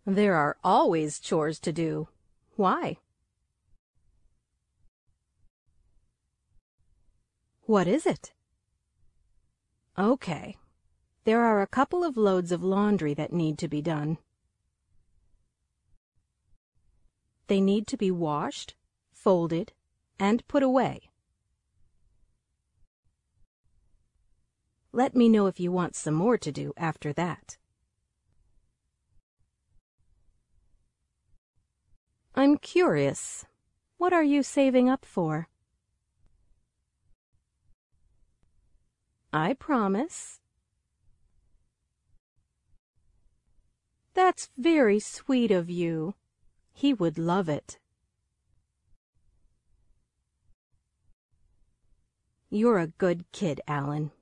There are always chores to do. Why? What is it? Okay. There are a couple of loads of laundry that need to be done. They need to be washed, folded, and put away. Let me know if you want some more to do after that. I'm curious. What are you saving up for? I promise. That's very sweet of you. He would love it. You're a good kid, Alan.